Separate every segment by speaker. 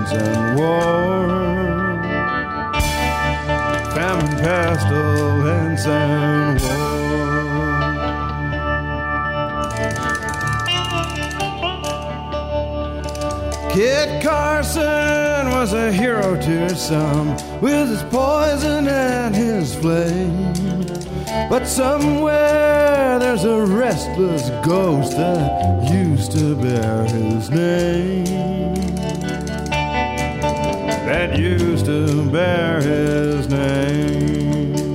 Speaker 1: famines and war, famine, pestilence, and war. Kit Carson was a hero to some, with his poison and his flame. But somewhere there's a restless ghost that used to bear his name. That used to bear his name.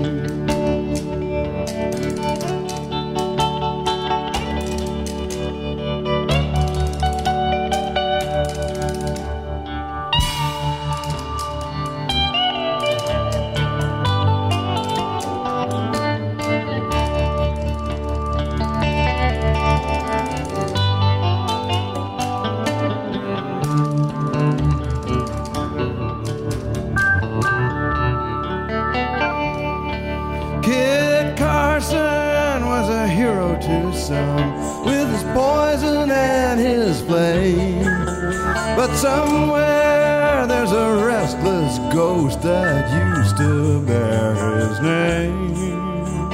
Speaker 1: With his poison and his flame. But somewhere there's a restless ghost that used to bear his name.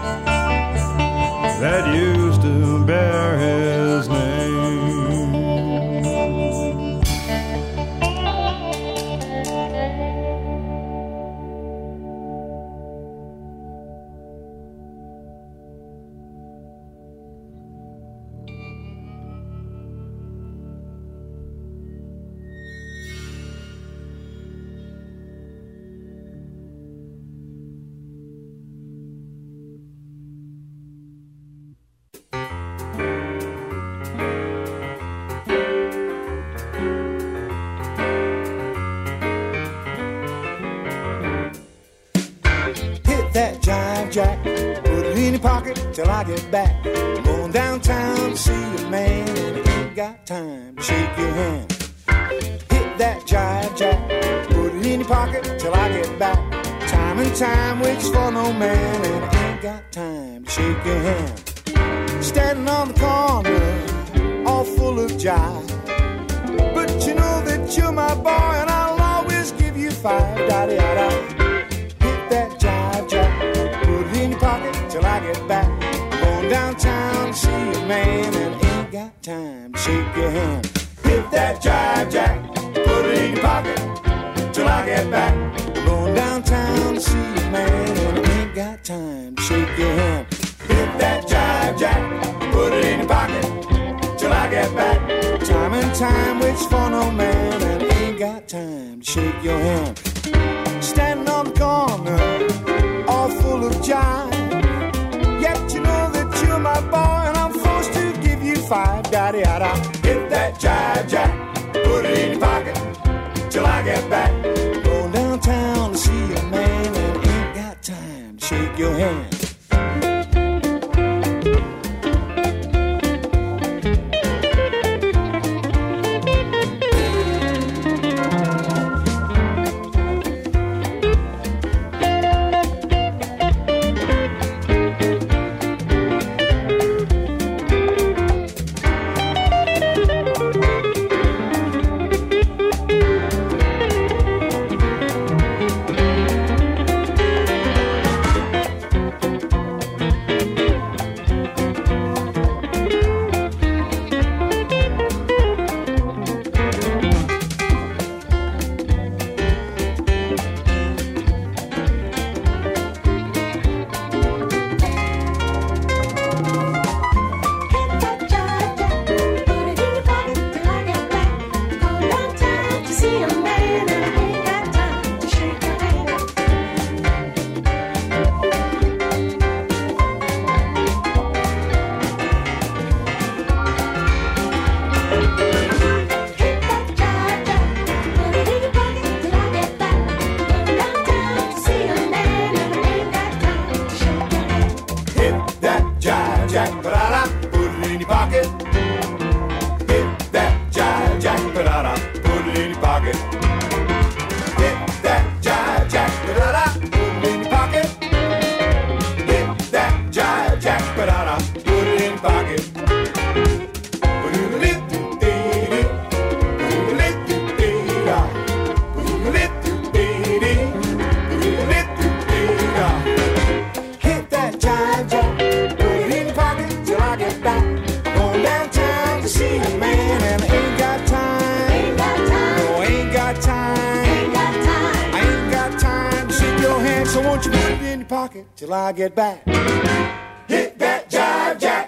Speaker 1: That used to bear his name. Jack, put it in your pocket till I get back. I'm going downtown to see a man and I ain't got time to shake your hand. Hit that jive, Jack, put it in your pocket till I get back. Time and time waits for no man and I ain't got time to shake your hand. Standing on the corner, all full of jive, but you know that you're my boy and I'll always give you five. Da-da-da-da. Hit that jive, Jack, pocket till I get back. Going downtown to see a man and ain't got time to shake your hand. Hit that jive, Jack, put it in your pocket till I get back. Going downtown to see a man and ain't got time to shake your hand. Hit that jive, Jack, put it in your pocket till I get back. Time and time waits for no man and ain't got time to shake your hand. Standing on the corner, all full of jive, yet you know that you're my boy and I'm forced to give you five. Da-da-da. Hit that jive, Jack, put it in your pocket till I get back. Going downtown to see a man and ain't got time to shake your hand. won't you put it in your pocket till I get back? Hit that jive jack.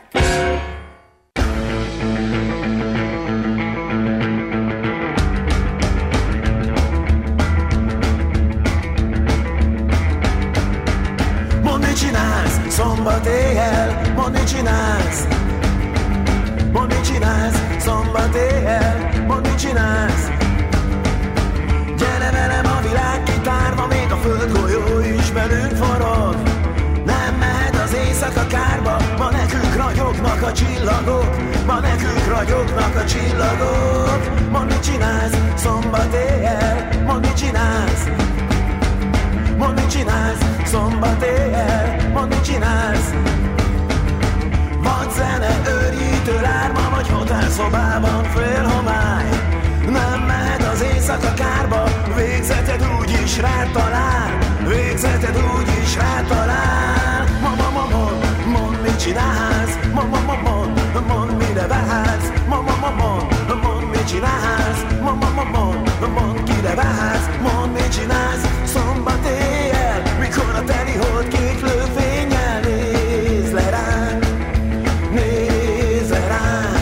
Speaker 2: Csinálsz, szombat éjjel, mondd, mit csinálsz. Mondd, mit csinálsz, szombat éjjel, mondd, mit csinálsz. Gyere velem a világ kitárva, még a földgolyó is velünk forog. Nem mehet az éjszaka kárba, ma nekünk ragyognak a csillagok. Ma nekünk ragyognak a csillagok. Mondd, mit csinálsz, szombat éjjel, mondd, mit csinálsz. Mondd, mit csinálsz, szombat éjjel, mondd, mit csinálsz. Vagy zene, őrjítő lárma, vagy hotelszobában fél homály. Nem mehet az éjszaka kárba, végzeted úgyis rád talál. Végzeted úgyis rád talál. Mondd, mit csinálsz, mondd, mire vársz. Mondd, mit csinálsz, mondd, kire vársz. Mondd, mit csinálsz, szombat éjjel, mikor a teli hold kék lőfénnyel néz le ránk, néz le ránk.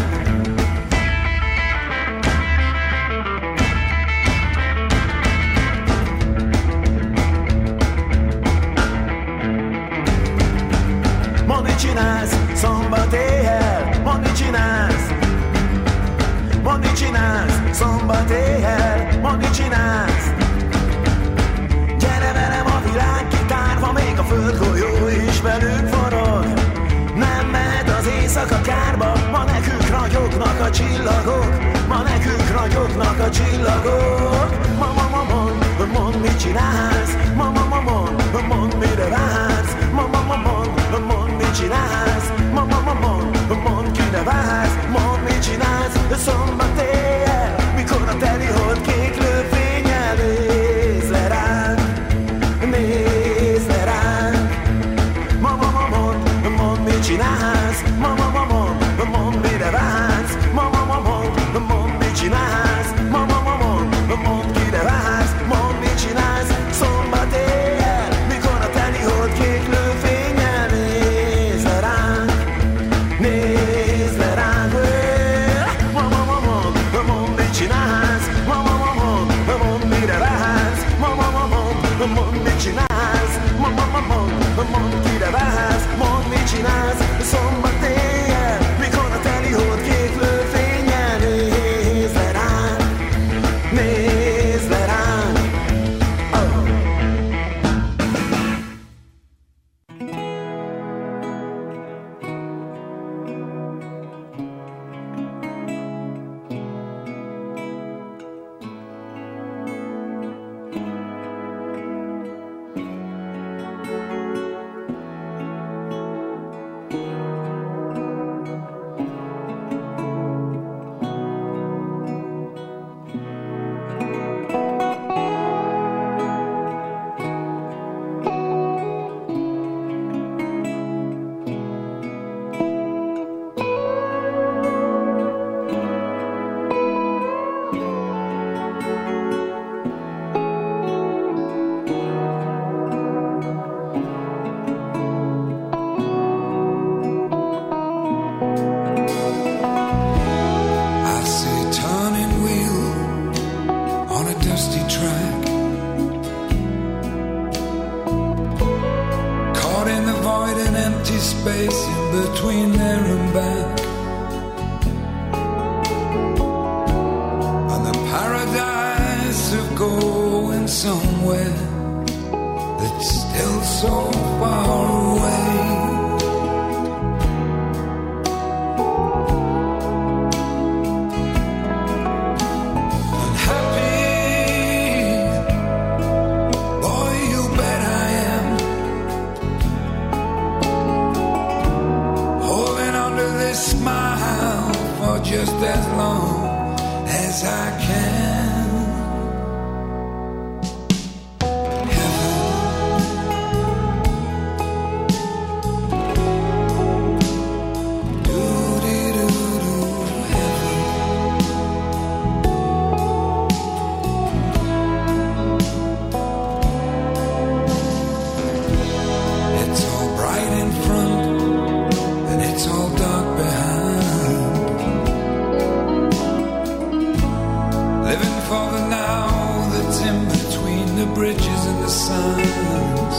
Speaker 2: Mondd, mit csinálsz, szombat éjjel, mondd, mit csinálsz. Mondd, mit csinálsz, szombat éjjel, mondd, mit csinálsz. Gyere velem a világ kitárva, még a földgolyó is velünk forog. Nem mehet az éjszaka kárba, ma nekünk ragyognak a csillagok. Ma nekünk ragyognak a csillagok. Mondd, mit csinálsz, mondd, mire vársz. Mondd, mit csinálsz, mondd, kire vársz. Mondd, mit csinálsz, szombat éjjel, mikor a teli hold kék lőfénnyel néz le ránk, néz le ránk. Mondd, mit csinálsz, mondd, mire vársz. Mondd, mit csinálsz, mondd, kire vársz. Mondd, mit csinálsz, szombat éjjel, mikor a teli hold kék lőfénnyel néz le ránk, néz le ránk. Mondd, mit csinálsz, mondd, mire vársz. Mondd, mit csinálsz, mondd, kire vársz. Mondd, mit csinálsz, szombat éjjel, mikor a teli hold kék lőfénnyel néz le ránk, néz le ránk. Oh.
Speaker 3: Space in between there and back, and the paradise of going somewhere that's still so far away. Just as long as I can. Heaven bridges and the signs.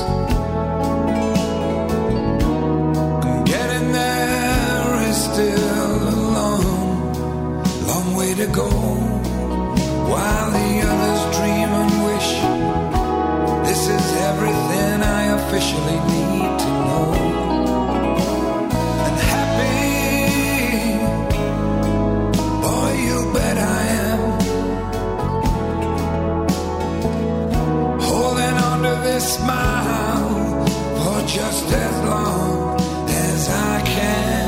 Speaker 3: Getting there is still a long way to go. While the others dream and wish, this is everything I officially need to know. And happy, boy, you bet I am. Holding on to this smile for just as long as I can.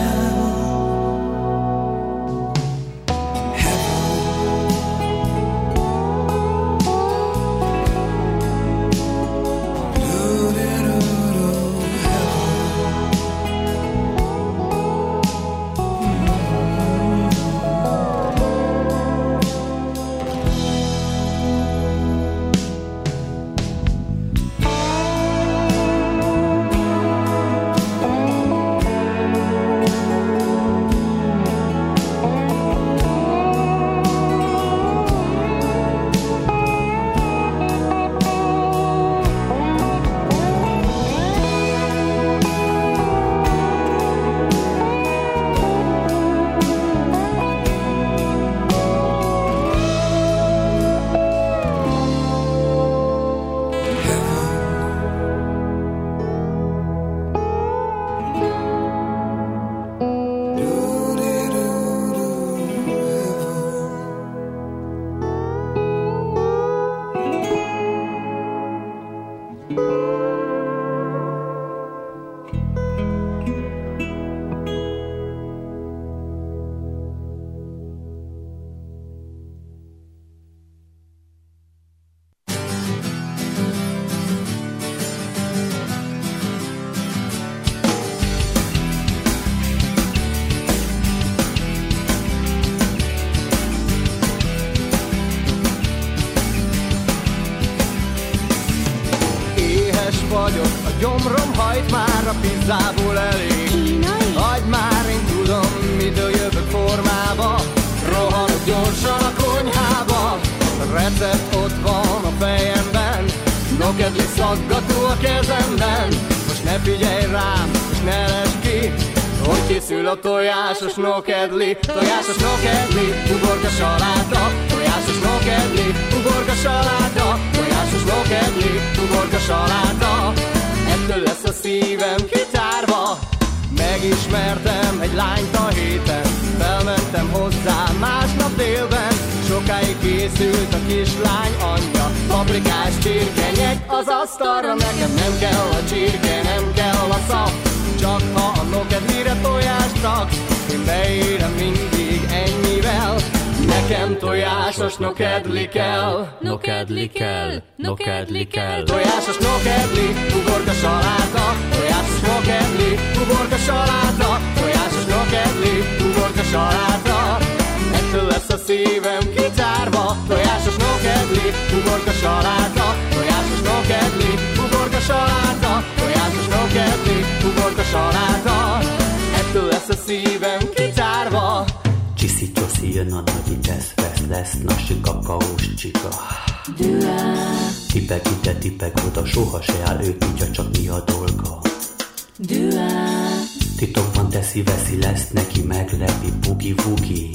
Speaker 2: Gyomrom hajt már, a pizzából elég. Hagyd már, én tudom, mitől jövök formába. Rohanok gyorsan a konyhába. A recept ott van a fejemben, nokedli szaggató a kezemben. Most ne figyelj rám, és ne lesd ki, hogy készül a tojásos nokedli. Tojásos nokedli, uborka saláta. Tojásos nokedli, uborka saláta. Tojásos nokedli, uborka saláta. Ettől lesz a szívem kitárva. Megismertem egy lányt a héten, felmentem hozzá másnap délben. Sokáig készült a kislány anyja, paprikás csirkenyek az asztalra. Nekem nem kell a csirke, nem kell a szap, csak ha a nokedlire tojást raksz. Én beérem mindig ennyivel, nekem tojásos nokedli kell.
Speaker 4: Nokedli kell, nokedli kell.
Speaker 2: Tojásos nokedli, uborka saláta. Tojásos nokedli, uborka saláta. Tojásos nokedli, uborka saláta. Ettől lesz a szívem kitárva. Tojásos nokedli, uborka saláta. Tojásos nokedli, uborka saláta. Tojásos nokedli, uborka saláta. Ettől lesz a szívem kitárva.
Speaker 5: Csiszi-csoszi jön a nagyi tesz-vesz, lesz nasi kakaós csika. Tipek ide, tipek oda, soha se áll ő, tudja csak mi a dolga. Titokban teszi-veszi, lesz neki meglepi, bugi-vugi.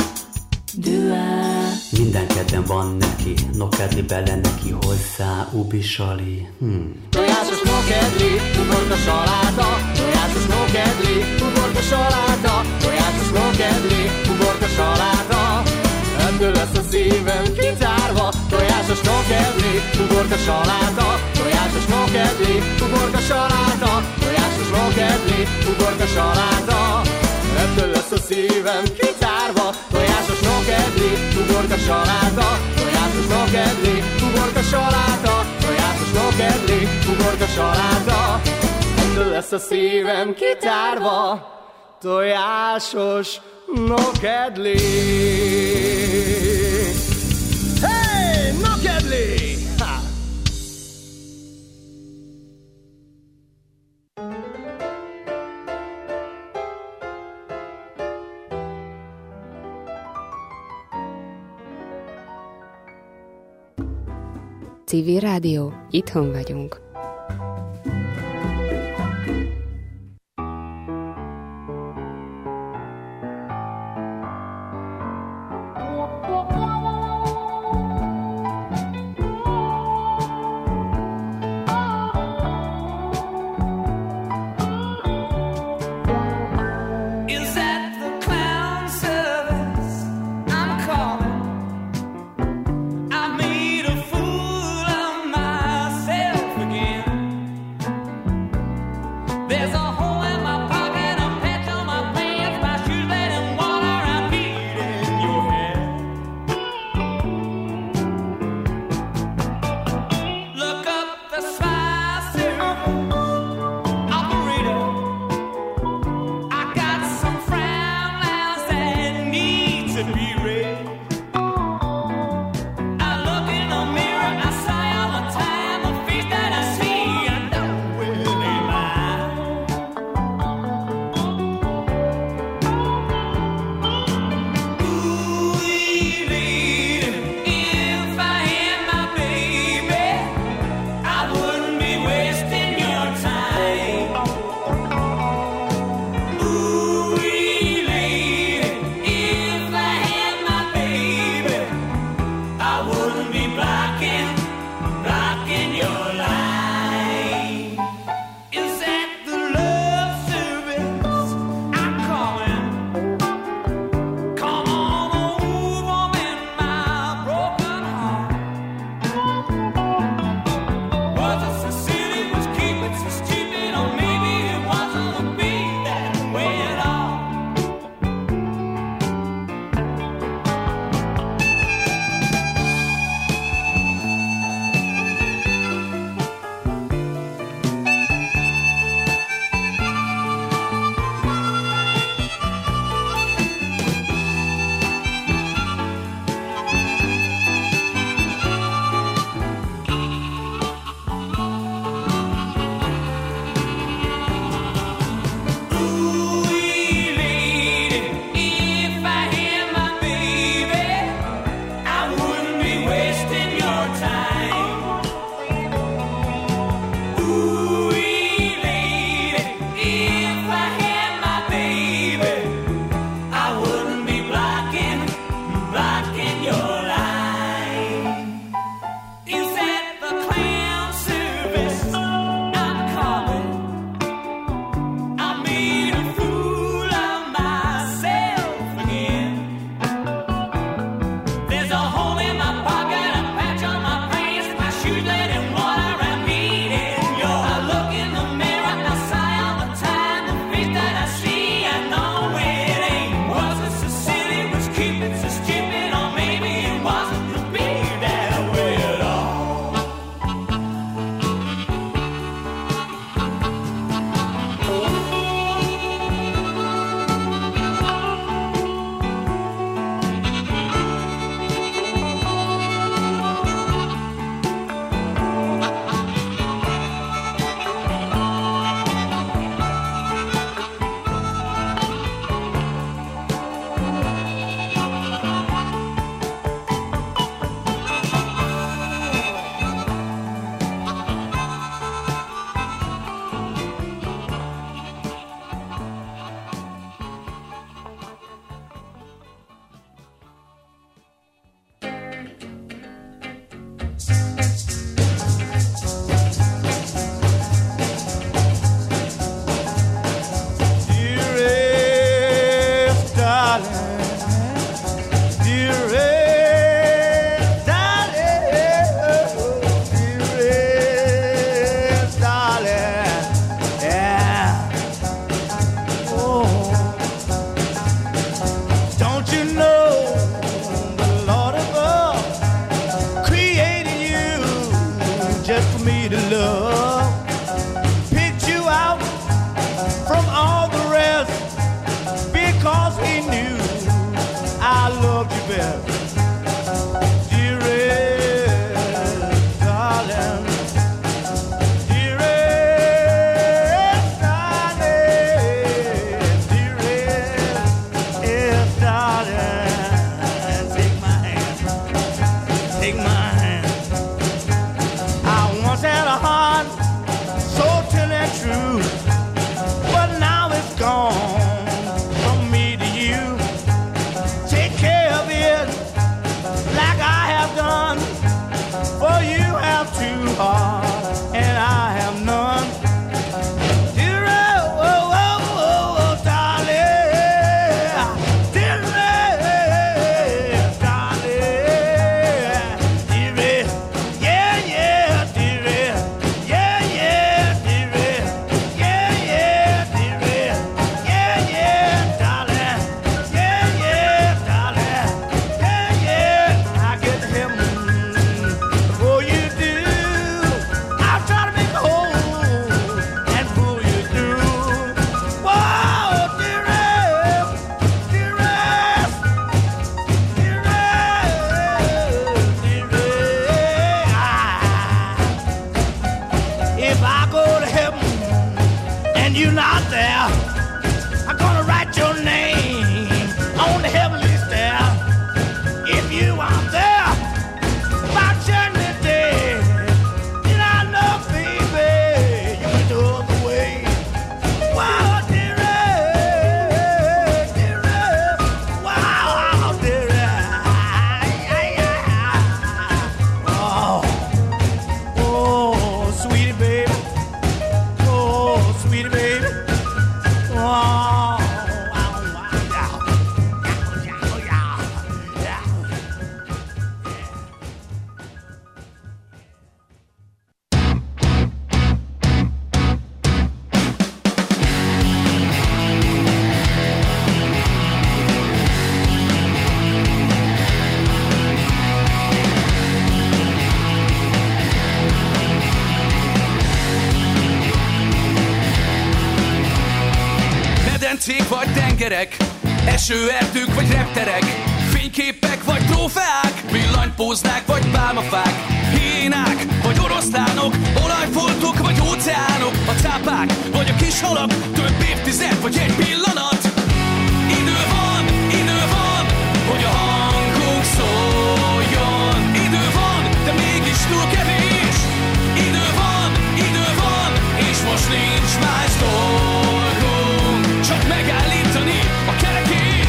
Speaker 5: Minden kedden van neki, nokedli bele neki hozzá, ubisali.
Speaker 2: Tojásos nokedli, uborka saláta. Tojásos nokedli, uborka saláta. Tojásos nokedli, uborka saláta. Ettől lesz a szívem kitárva. Tojásos nokedli, uborka saláta. Tojásos nokedli, uborka saláta. Tojásos nokedli, uborka saláta. Ettől lesz a szívem kitárva. Tojásos nokedli, uborka saláta. Tojásos nokedli, uborka saláta. Tojásos nokedli, uborka saláta. Ettől lesz a szívem kitárva. Tojásos nokedli. Hey, nokedli! Ha!
Speaker 6: Civil Rádió, itthon vagyunk.
Speaker 2: you're not there, I'm gonna write your name on the heavenly stair. If you aren't there by judgment day, then I know, baby, you went the other way. Wow, dearie, dearie, wow, dearie, oh, oh, sweetie baby, oh, sweetie baby, oh.
Speaker 7: Medencék vagy tengerek, esőerdők vagy repterek, fényképek vagy trófeák, villanypóznák vagy pálmafák, hiénák vagy oroszlánok, olajfoltok vagy óceánok, a cápák vagy a kis halak, több évtized vagy egy pillanat. Idő van, hogy a hangunk szóljon. Idő van, de mégis túl kevés. Idő van, és most nincs más dolgunk, csak megállítani a kerekét.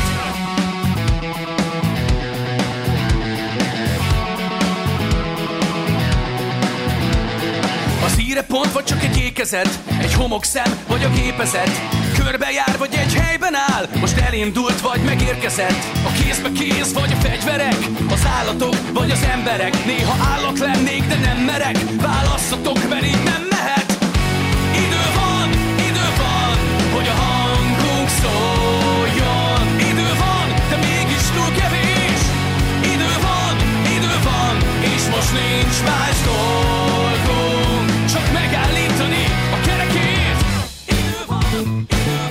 Speaker 7: Az írepont vagy csak egy ékezet, egy homokszem vagy a gépezet, körbejár vagy egy helyben áll, most elindult vagy megérkezett. A kézbe kéz vagy a fegyverek, az állatok vagy az emberek, néha állat lennék, de nem merek, válasszatok, mert így nem mehet. Idő van, hogy a hangunk szóljon. Idő van, de mégis túl kevés. Idő van, és most nincs más dolgunk, csak megállítani a kerekét. Idő van,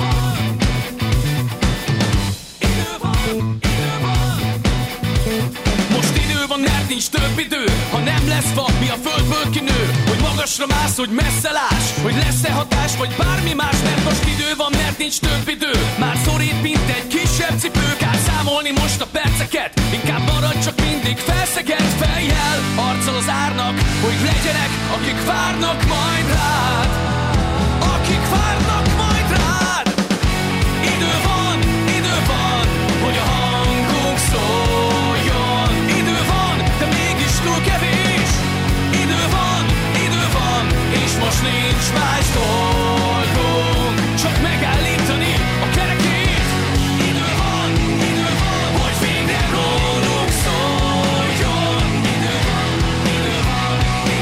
Speaker 7: most idő van, mert nincs több idő. Ha nem lesz fa, mi a földből kinő, hogy magasra mász, hogy messze láss, hogy lesz-e hatás, vagy bármi más. Mert most idő van, mert nincs több idő. Már szorít, mint egy kisebb cipő. Kell számolni most a perceket, inkább maradj csak mindig felszegett fejjel, arccal az árnak, hogy legyenek, akik várnak majd rád. Akik várnak majd rád. Idő van, hogy a hangunk szóljon. Idő van, de mégis túl kevés. Idő van, és most nincs más dolgunk, csak megállítani a kerekét. Idő van, hogy végre rólunk szóljon. Idő van,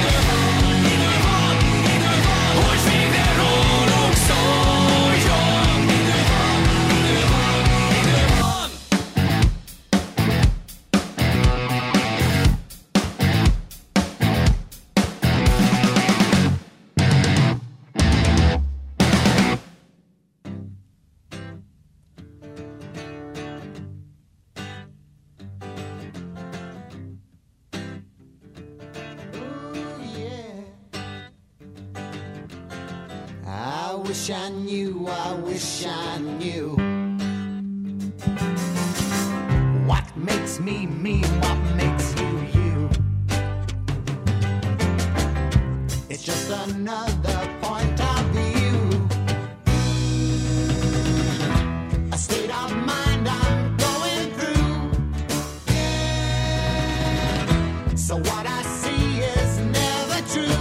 Speaker 7: hogy végre rólunk szóljon. Idő van.
Speaker 2: I wish I knew what makes me me, what makes you you. It's just another point of view, a state of mind I'm going through. So what I see is never true.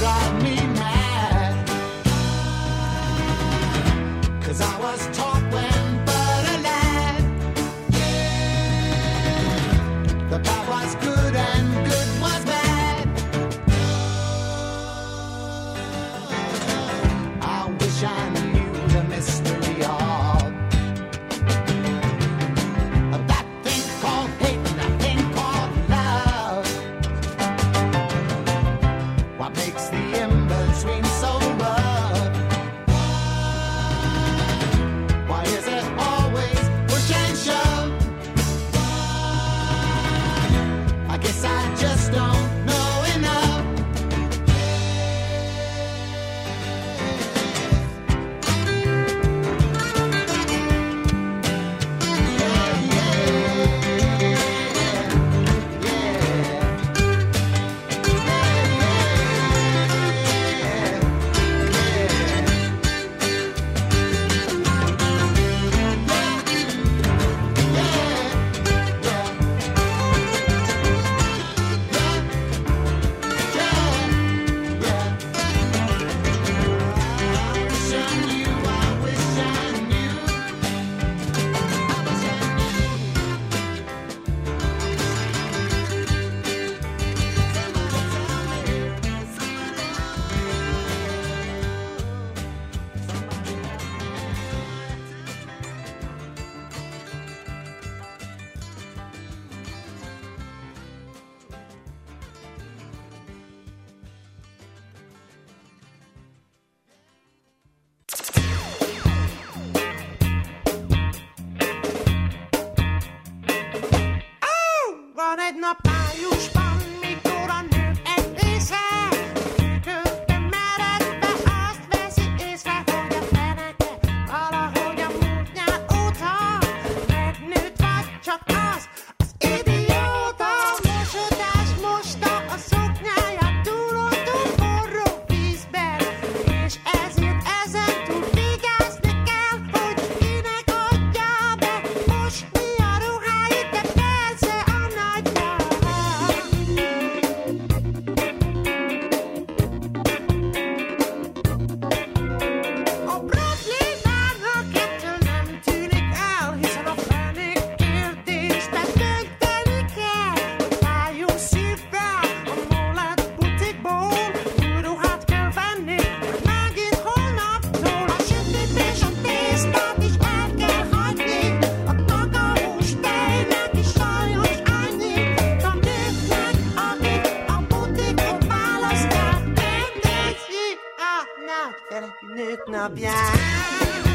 Speaker 2: drive me mad. 'Cause I was taught when but a lad that bad was good and good was bad. I wish I knew the mystery of that thing called hate and that thing called love. What makes the in-between so rough? Why is it always push and shove? I guess I just don't know enough.
Speaker 8: Van egy nap májusban, mikor a nők egy része közben meredve azt veszi észre, hogy a feneke valahogy a múlt nyár óta megnőtt, vagy csak az idióta. Mosodás mosta a szoknyáját túl forró vízben, és ezért ezen túl vigyázni kell, hogy kinek adja be mosni a ruháit, de persze a nagyja. A problémának ettől nem tűnik el, hiszen a fenék kérdésben dönteni kell. Váljunk szívvel a molett butikból, új ruhát kell venni, hogy megint holnaptól a sütőt és a tésztát is el kell hagyni, a kakaós tejnek is sajnos annyi, a nőknek, akik a butikon választják, mindegy, a nagy kerekű nők napján.